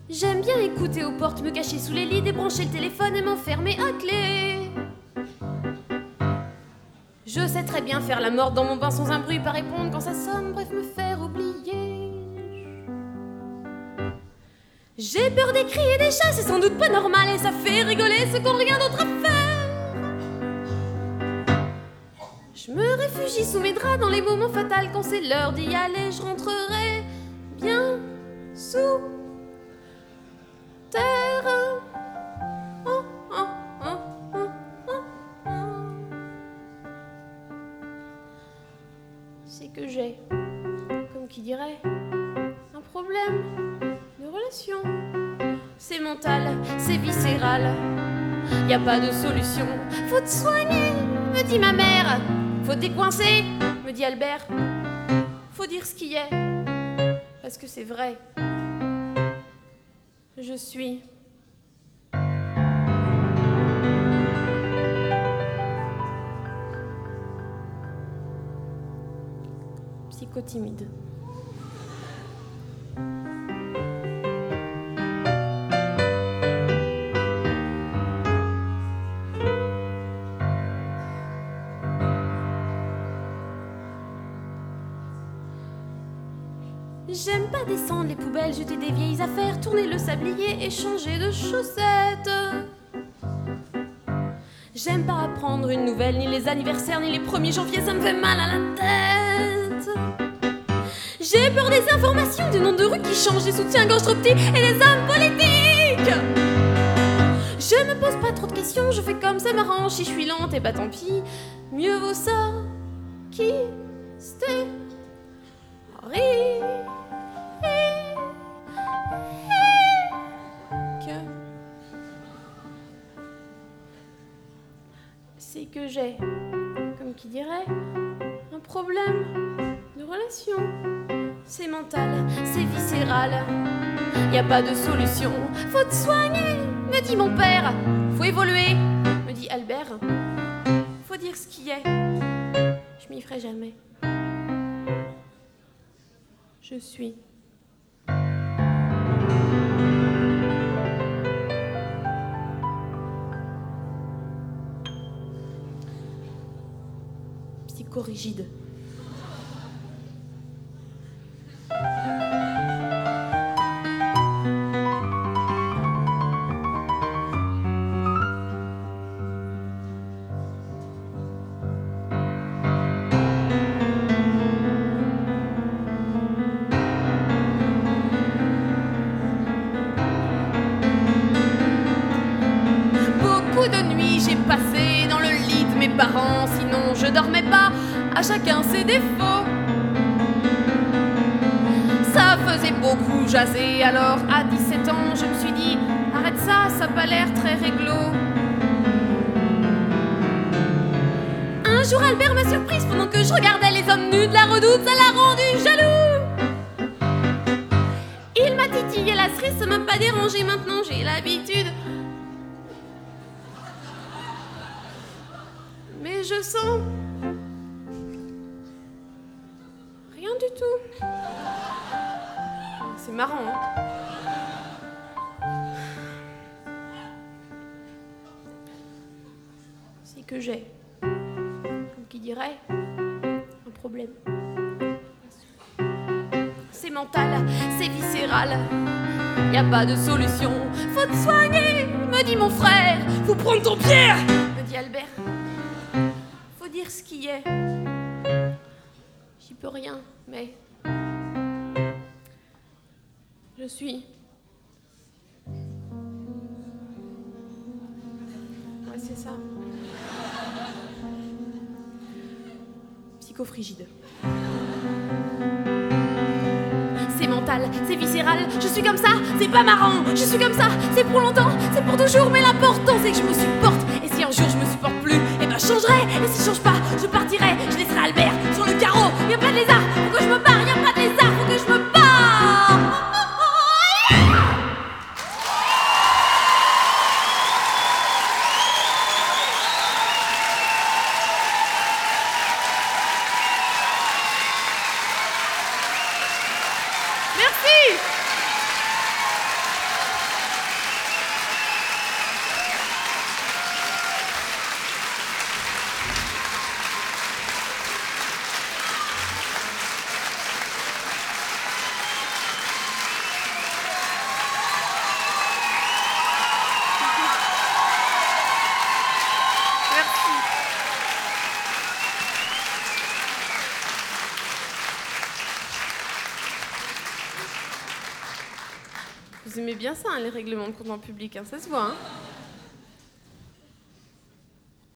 J'aime bien écouter aux portes, me cacher sous les lits, débrancher le téléphone et m'enfermer à clé. Je sais très bien faire la morte dans mon bain sans un bruit, pas répondre quand ça sonne, bref me faire oublier. J'ai peur des cris et des chats, c'est sans doute pas normal et ça fait rigoler ceux qui n'ont rien d'autre à faire. Je me réfugie sous mes draps dans les moments fatals, quand c'est l'heure d'y aller, je rentrerai bien sous terre. Oh, oh, oh, oh, oh, oh. C'est que j'ai, comme qui dirait, un problème de relation. C'est mental, c'est viscéral, y a pas de solution. Faut te soigner, me dit ma mère. Faut te décoincer, me dit Albert. Faut dire ce qui est, parce que c'est vrai. Je suis psychotimide. J'aime pas descendre les poubelles, jeter des vieilles affaires, tourner le sablier et changer de chaussettes. J'aime pas apprendre une nouvelle, ni les anniversaires, ni les 1er janvier, ça me fait mal à la tête. J'ai peur des informations, des noms de rues qui changent, des soutiens-gorge trop petits et des hommes politiques. Je me pose pas trop de questions, je fais comme ça m'arrange. Si je suis lente, et bah tant pis, mieux vaut ça qui c'était c'est que j'ai, comme qui dirait, un problème de relation. C'est mental, c'est viscéral, y a pas de solution. Faut te soigner, me dit mon père. Faut évoluer, me dit Albert. Faut dire ce qui est, je m'y ferai jamais. Je suis psychorigide. Sinon je dormais pas, à chacun ses défauts. Ça faisait beaucoup jaser, alors à 17 ans je me suis dit arrête ça, ça a pas l'air très réglo. Un jour Albert m'a surprise pendant que je regardais les hommes nus de la Redoute, ça l'a rendu jaloux. Il m'a titillé la cerise, ça m'a pas dérangé, maintenant j'ai l'habitude. Mais je sens rien du tout. C'est marrant, hein? C'est que j'ai, comme qui dirait, un problème. C'est mental, c'est viscéral, y a pas de solution. Faut te soigner, me dit mon frère. Faut prendre ton Pierre, me dit Albert. Dire ce qui est, j'y peux rien, mais je suis. Ouais, c'est ça. Psychofrigide. C'est mental, c'est viscéral, je suis comme ça, c'est pas marrant, je suis comme ça, c'est pour longtemps, c'est pour toujours, mais l'important c'est que je me supporte. Et si un jour je me supporte plus, eh ben je changerai. Et si je change pas, je partirai, je laisserai Albert sur le carreau. Y a pas de lézard, faut que je me barre, y a pas de lézard, faut que je me barre. Merci. Vous aimez bien ça, hein, les règlements de compte en public, hein, ça se voit. Hein.